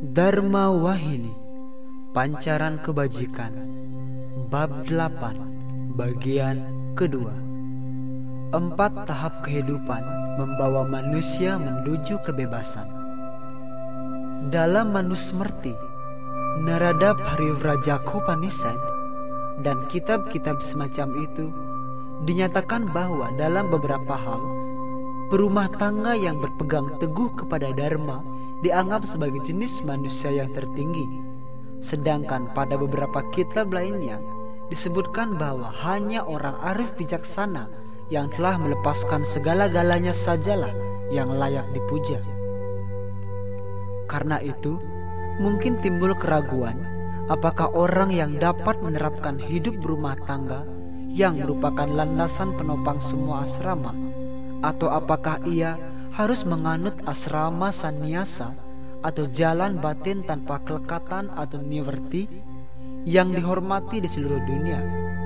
Dharma Wahini, Pancaran Kebajikan, Bab 8, Bagian kedua. 4 tahap kehidupan membawa manusia menuju kebebasan. Dalam Manusmriti, Narada Parivrajakopanisad, dan kitab-kitab semacam itu dinyatakan bahwa dalam beberapa hal, perumah tangga yang berpegang teguh kepada Dharma dianggap sebagai jenis manusia yang tertinggi. Sedangkan pada beberapa kitab lainnya disebutkan bahwa hanya orang arif bijaksana yang telah melepaskan segala-galanya sajalah yang layak dipuja. Karena itu, mungkin timbul keraguan apakah orang yang dapat menerapkan hidup berumah tangga yang merupakan landasan penopang semua asrama, atau apakah ia harus menganut asrama sannyasa atau jalan batin tanpa kelekatan atau niverti yang dihormati di seluruh dunia.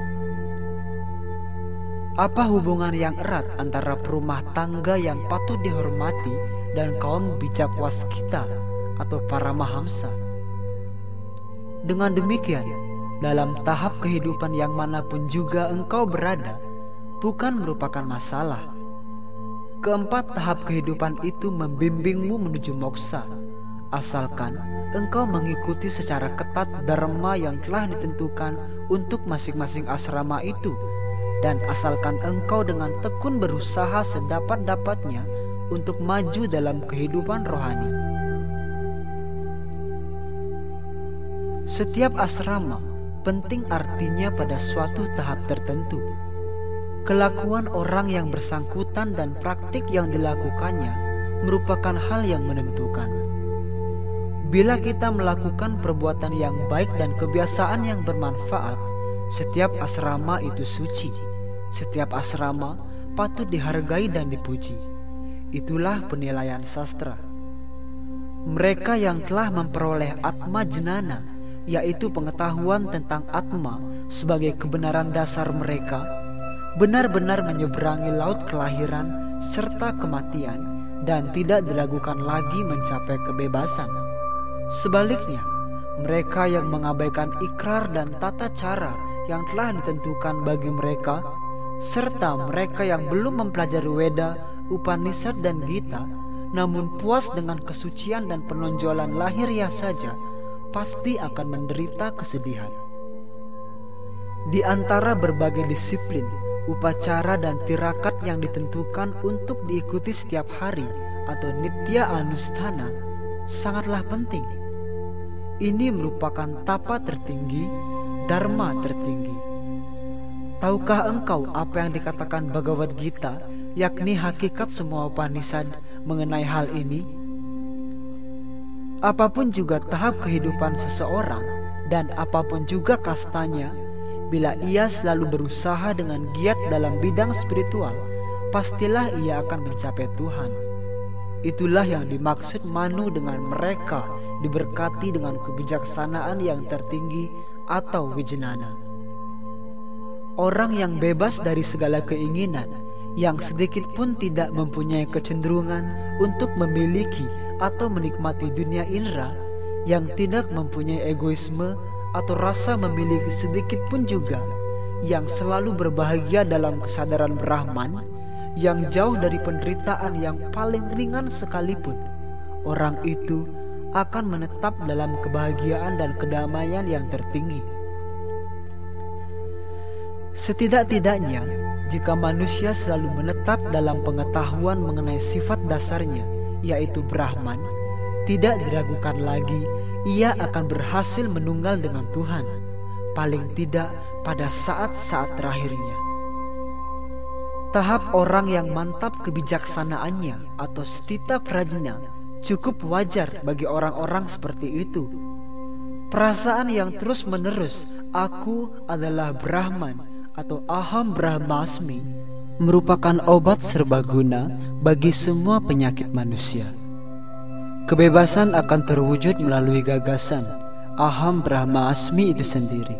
Apa hubungan yang erat antara perumah tangga yang patut dihormati dan kaum bijak waskita atau para mahamsa? Dengan demikian, dalam tahap kehidupan yang manapun juga engkau berada, bukan merupakan masalah. Keempat tahap kehidupan itu membimbingmu menuju moksa, asalkan engkau mengikuti secara ketat dharma yang telah ditentukan untuk masing-masing asrama itu, dan asalkan engkau dengan tekun berusaha sedapat-dapatnya untuk maju dalam kehidupan rohani. Setiap asrama penting artinya pada suatu tahap tertentu. Kelakuan orang yang bersangkutan dan praktik yang dilakukannya merupakan hal yang menentukan. Bila kita melakukan perbuatan yang baik dan kebiasaan yang bermanfaat, setiap asrama itu suci. Setiap asrama patut dihargai dan dipuji. Itulah penilaian sastra. Mereka yang telah memperoleh Atma Jnana, yaitu pengetahuan tentang Atma sebagai kebenaran dasar mereka, benar-benar menyeberangi laut kelahiran serta kematian dan tidak diragukan lagi mencapai kebebasan. Sebaliknya, mereka yang mengabaikan ikrar dan tata cara yang telah ditentukan bagi mereka, serta mereka yang belum mempelajari Weda, Upanishad dan Gita, namun puas dengan kesucian dan penonjolan lahiriah saja, pasti akan menderita kesedihan. Di antara berbagai disiplin, upacara dan tirakat yang ditentukan untuk diikuti setiap hari atau nitya anusthana sangatlah penting. Ini merupakan tapa tertinggi, dharma tertinggi. Tahukah engkau apa yang dikatakan Bhagavad Gita, yakni hakikat semua Upanishad mengenai hal ini? Apapun juga tahap kehidupan seseorang dan apapun juga kastanya, bila ia selalu berusaha dengan giat dalam bidang spiritual, pastilah ia akan mencapai Tuhan. Itulah yang dimaksud Manu dengan mereka diberkati dengan kebijaksanaan yang tertinggi atau Wijnana. Orang yang bebas dari segala keinginan, yang sedikit pun tidak mempunyai kecenderungan untuk memiliki atau menikmati dunia indera, yang tidak mempunyai egoisme atau rasa memiliki sedikit pun juga, yang selalu berbahagia dalam kesadaran Brahman, yang jauh dari penderitaan yang paling ringan sekalipun, orang itu akan menetap dalam kebahagiaan dan kedamaian yang tertinggi. Setidak-tidaknya, jika manusia selalu menetap dalam pengetahuan mengenai sifat dasarnya, yaitu Brahman, tidak diragukan lagi ia akan berhasil menunggal dengan Tuhan, paling tidak pada saat-saat terakhirnya. Tahap orang yang mantap kebijaksanaannya atau stita prajna cukup wajar bagi orang-orang seperti itu. Perasaan yang terus-menerus aku adalah Brahman atau Aham Brahmasmi merupakan obat serbaguna bagi semua penyakit manusia. Kebebasan akan terwujud melalui gagasan Aham Brahmasmi itu sendiri.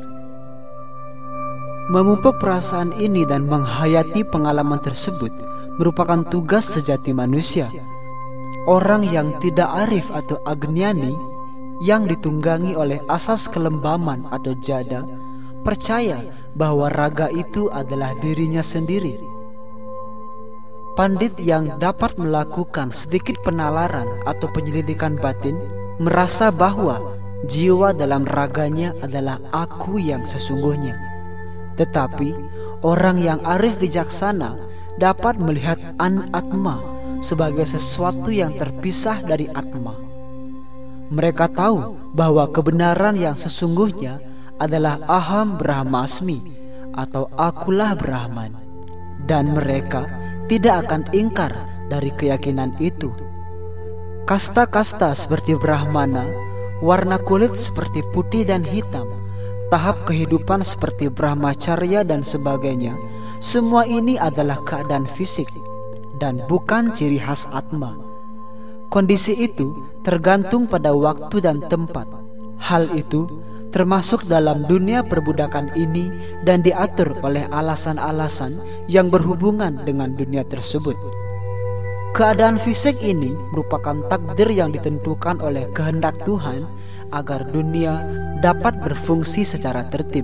Memupuk perasaan ini dan menghayati pengalaman tersebut merupakan tugas sejati manusia. Orang yang tidak arif atau agnyani yang ditunggangi oleh asas kelembaman atau jada, percaya bahwa raga itu adalah dirinya sendiri. Pandit yang dapat melakukan sedikit penalaran atau penyelidikan batin merasa bahwa jiwa dalam raganya adalah aku yang sesungguhnya. Tetapi orang yang arif bijaksana dapat melihat an-atma sebagai sesuatu yang terpisah dari atma. Mereka tahu bahwa kebenaran yang sesungguhnya adalah aham brahmasmi atau akulah Brahman, dan mereka tidak akan ingkar dari keyakinan itu. Kasta-kasta seperti Brahmana, warna kulit seperti putih dan hitam, tahap kehidupan seperti Brahmacharya dan sebagainya, semua ini adalah keadaan fisik dan bukan ciri khas atma. Kondisi itu tergantung pada waktu dan tempat. Hal itu termasuk dalam dunia perbudakan ini dan diatur oleh alasan-alasan yang berhubungan dengan dunia tersebut. Keadaan fisik ini merupakan takdir yang ditentukan oleh kehendak Tuhan agar dunia dapat berfungsi secara tertib.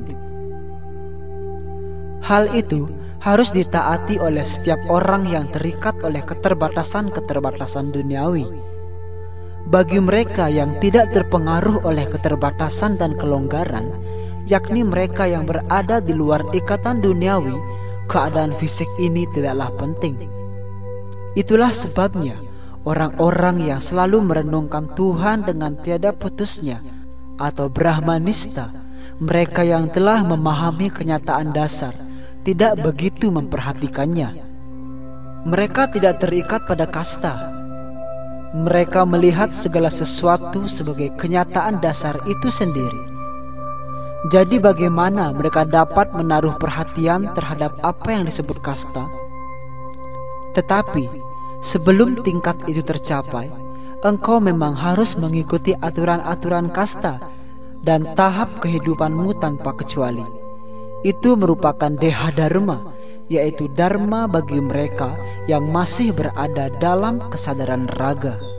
Hal itu harus ditaati oleh setiap orang yang terikat oleh keterbatasan-keterbatasan duniawi. Bagi mereka yang tidak terpengaruh oleh keterbatasan dan kelonggaran, yakni mereka yang berada di luar ikatan duniawi, keadaan fisik ini tidaklah penting. Itulah sebabnya orang-orang yang selalu merenungkan Tuhan dengan tiada putusnya atau Brahmanista, mereka yang telah memahami kenyataan dasar, tidak begitu memperhatikannya. Mereka tidak terikat pada kasta. Mereka melihat segala sesuatu sebagai kenyataan dasar itu sendiri. Jadi bagaimana mereka dapat menaruh perhatian terhadap apa yang disebut kasta? Tetapi sebelum tingkat itu tercapai, engkau memang harus mengikuti aturan-aturan kasta dan tahap kehidupanmu tanpa kecuali. Itu merupakan deha dharma, yaitu dharma bagi mereka yang masih berada dalam kesadaran raga.